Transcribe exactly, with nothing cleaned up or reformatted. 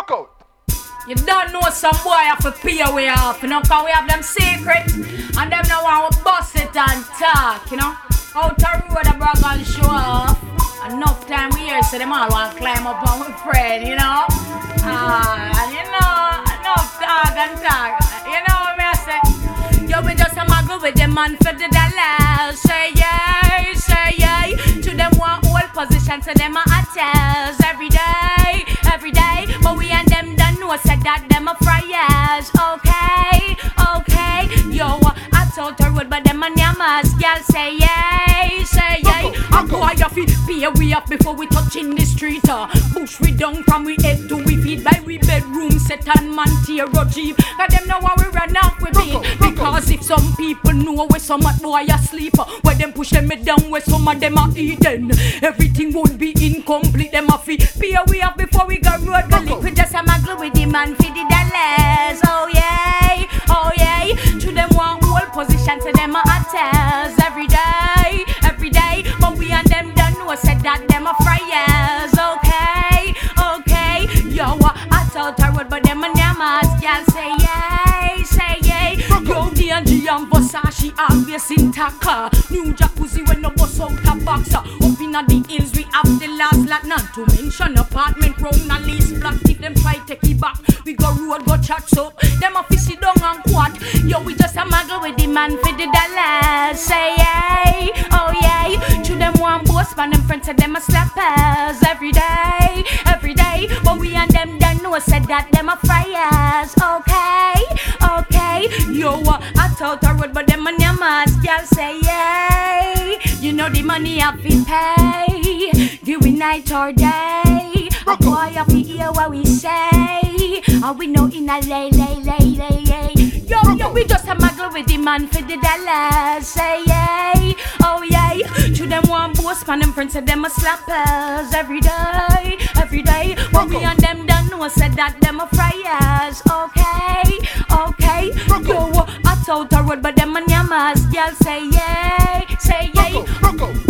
Rock out. You don't know some boy have to pay way off, you know, cause we have them secret and them now want to bust it and talk, you know. Out the road a brag and show off. Enough time we here so them all want to climb up on my friend, you know. Ah, and you know, enough talk and talk. You know what I say? Yo, we just a muggle with them man for the dollars. Say yay, say yay. To them one whole position, to them a hotels every day, every day. But we and them done know said that them a fryers. Okay, okay. Yo, I told her road, but them a nyamas. Girl say yay, say yay. I go a your feet, pay we up before we touch in the street. Uh. Push we down from we head to we feet by we bedroom set and man tear a jeep. Cause them know how we run off with it. Because if some people know where some at boy asleep, uh, where them push them down where some of them are eating, everything won't be incomplete. Them a feet, pay we up before we go road the lick. We just a muggle with the man for the dollars. Oh yeah, oh yeah. To them one whole position, to them a hotels every day, every day. But we and them don't know said that them a fryers. Okay, okay. Yo, I told her what, but them a nyamas. Y'all say yay, say yay. Yo, D and G and Versace always in Taka. New jacuzzi when no bus out a boxer. Up in the hills we have the last lot. Not to mention apartment round a lease block. If them try take it back, we go road go chat up. Them a fishy down and quad. Yo, we just a muggle with the man for the dollars. Say yay, oh yay. To them one boss man them friends and them a slappers every day, every day. But we and them don't know said that them a fryers. Okay, okay. Yo, I told her road, but them a nyamas. Y'all say yay. You know the money have to pay. Do we night or day? A boy have to hear what we say. And we know in a lay, lay, lay, lay, lay. Yo, yo, we just a muggle with the man for the dollars. Say yay, oh yay. To them one boss man them friends and them a slappers every day, every day. But we and them don't know said that them a fryers. Okay, okay. Yo, I told her road, but them a nyamas. Y'all say yay, say yay.